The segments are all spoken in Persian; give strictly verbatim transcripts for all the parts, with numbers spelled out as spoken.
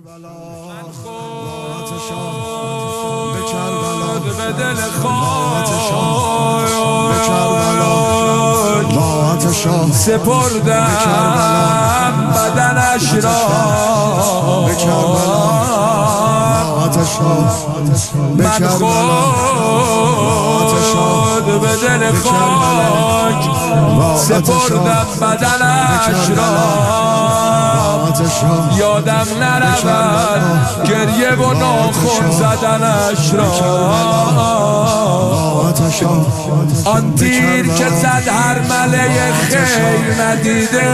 من خود به دل خاک سپردم بدنش را، من خود به دل خاک سپردم بدنش را، یادم نرود گریه و ناخن زدنش را. آن تیر که زد هر مله خیر ندیده،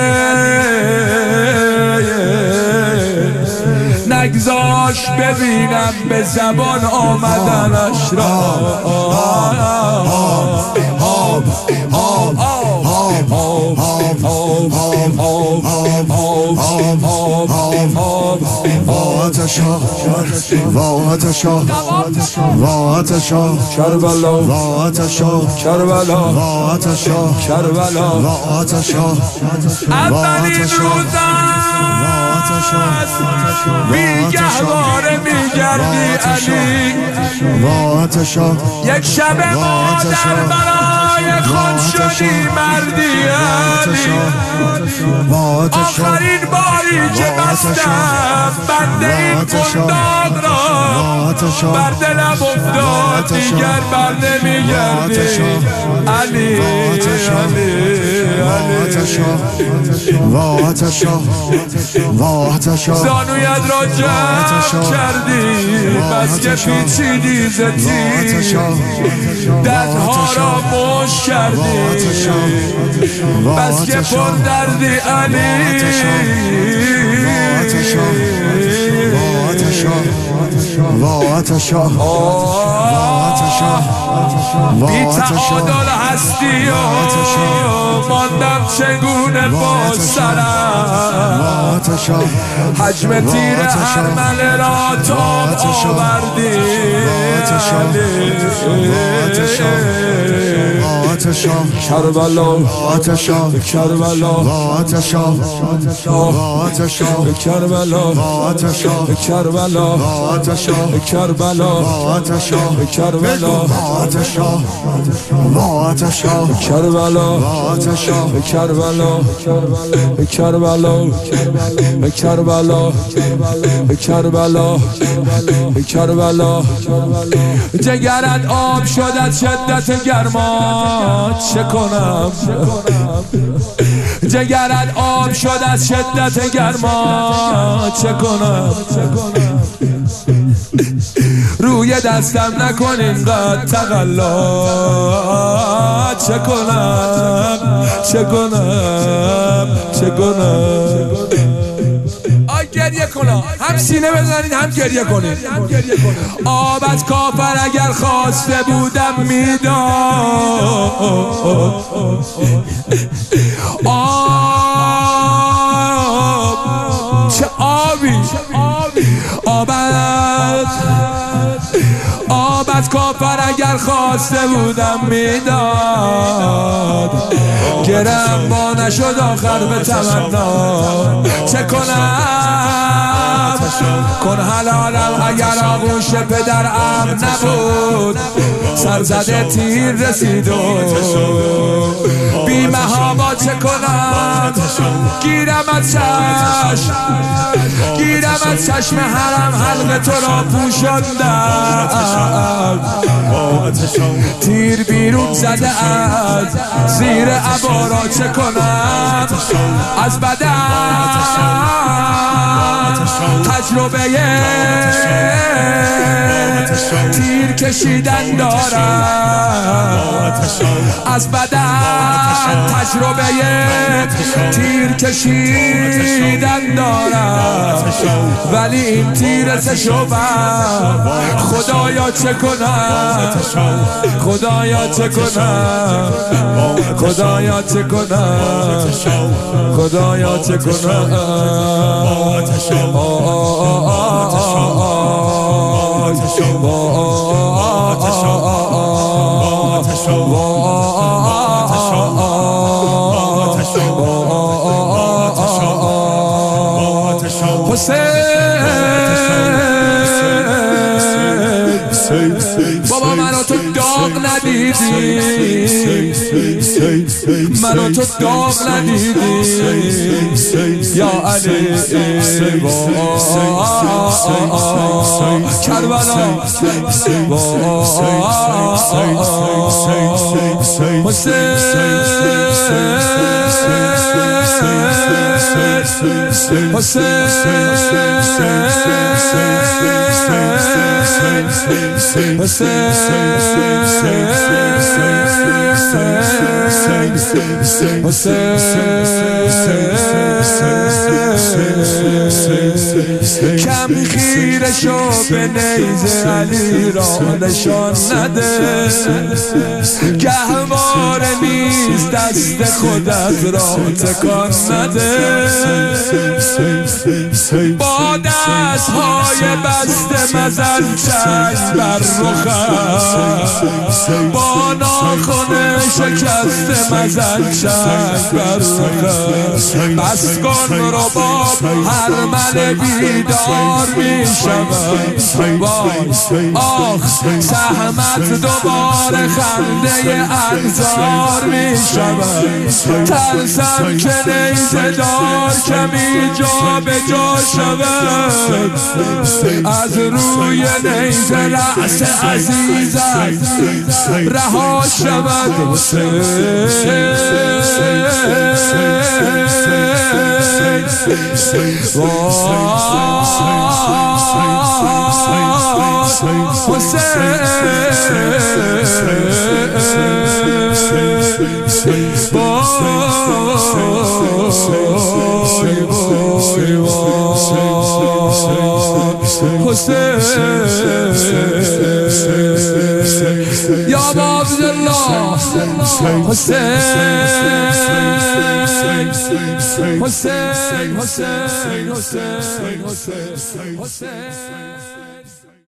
نگذاش ببینم به زبان آمدنش را. کربلا کربلا کربلا اولین روزم بیگهواره میگردی علی، یک شب مادر برای خود شدی مردی علی. آخرین باری که بستم بند این قنداق را بر دلم افتاد، دیگر بر نمیگردی علی علی زانویت را جمع کردی بس که پیچیدی ز تیر، دردها را مشت کردی بس که پر دردی علی. بی تعادل هستی و ماندم چگونه با سرم، حجم تیر ارمله را تاب آوردی. کربلا کربلا کربلا کربلا کربلا کربلا کربلا کربلا کربلا کربلا کربلا کربلا جگرت آب شد از شدت گرما، چه کنم؟ جگرت آب شد از شدت گرما، چه کنم؟ روی دستم نکن اینقدر تقلا، چه کنم؟ چه کنم؟ چه کنم؟ آی گریه کنم، هم سینه بزنید هم گریه کنید. آب از کافر اگر خواسته بودم میداد، آب چه آبی، آب از آب از کافر اگر خواسته بودم میداد، گرم با نشد آخر به تمنا، چه کنم؟ کن حلالم اگر آغوش پدرم نبود، سرزده تیر رسید و بی محابا، چه کنم؟ گیرم از چشم گیرم از چشم حرم حلق تو را پوشاندم، تیر بیرون زده از زیر عبا را، چه کنم؟ از بدن تجربه تیر کشیدن دارم، از بدن تجربه تیر کشیدن دارم، ولی این تیر سشوبم خدایا چه کنم؟ خدایا چه کنم؟ خدایا چه کنم؟ خدایا چه کنم؟ حسین ندیدی منو تو داغ ندیدی یا علی کربلا حسین حسین کم خیره شو به نیز علی را نشان نده گهواره نیست دست خودت را تکان نده با دستهای بسته مزن چشم بر رخم با ناخن شکسته مزن چشم بر رخم بس کن رباب هر من بیدار می شود آخ سهمت دوباره خنده انظار می شود ترسم که نیزه دار کمی جا به جا شود از روی نیزه رأس عزیزم رها شود یا عبدالله حسین حسین حسین حسین حسین حسین